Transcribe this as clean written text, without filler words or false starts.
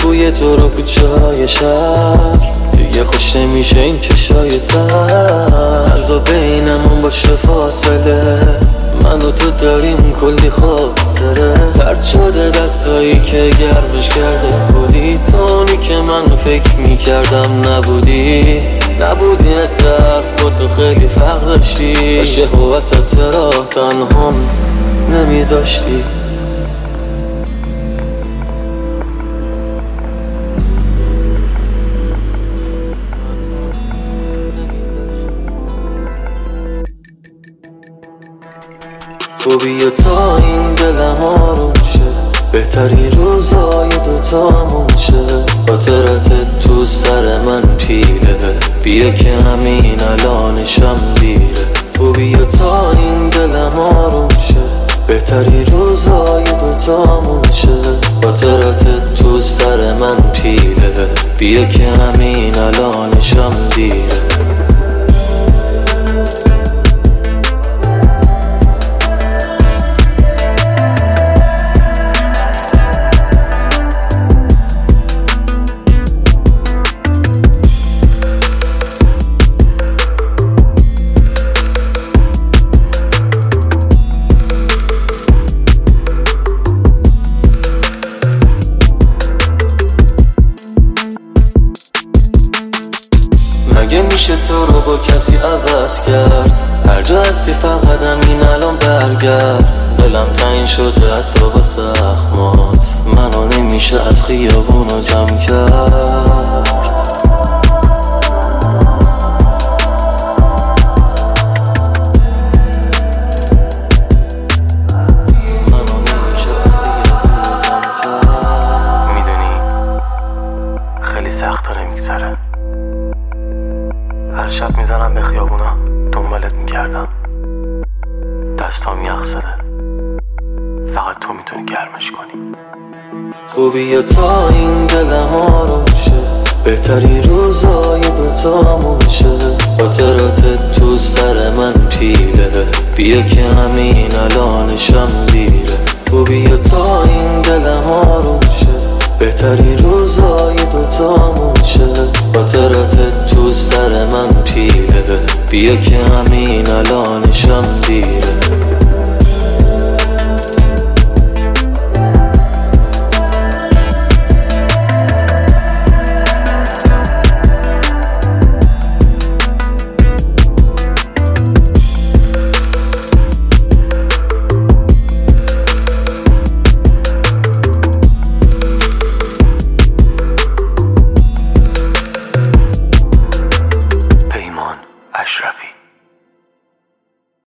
بوی تو رو کوچه‌های شهر دیگه خوش نمیشه این چشای تر. عذاب بینمون باشه فاصله، من و تو داریم کلی خاطره. سرد شده دستایی که گرمش کرده بودی، تو اونی که من فکر میکردم نبودی. از حرف تو خیلی فرق داشتی، باشه و وسط راه تنهام نمیذاشتی. تو بیا تا این دلم آروم شه، بهترین روزای دوتامون شه. خاطرت تو سر من پیله، بیا که همین الانشم دیره. تو بیا تا این دلم آروم شه، بهترین روزای دوتامون شه. خاطرت تو سر من پیله، بیا که همین الانشم دیره. مگه میشه تو رو با کسی عوض کرد؟ هر جا هستی فقط همین الان برگرد. دلم تنگ شده حتی با زخمات، منو نمیشه از خیابونو جمع کرد. میدونی خیلی سخت داره میگذره. هر شب میزنم به خیابونا دنبالت میکردم، دستام یخ زده، فقط تو میتونی گرمش کنی. تو بیا تا این دلم آروم شه، بهترین روزای دوتامون شه. خاطرات تو سر من پیله، بیا که همین الانشم دیره. تو بیا تا این دلم آروم شه، بهترین روزای دوتامون شه. خاطرت تو سر من پیله، بیا که همین الانشم دیره.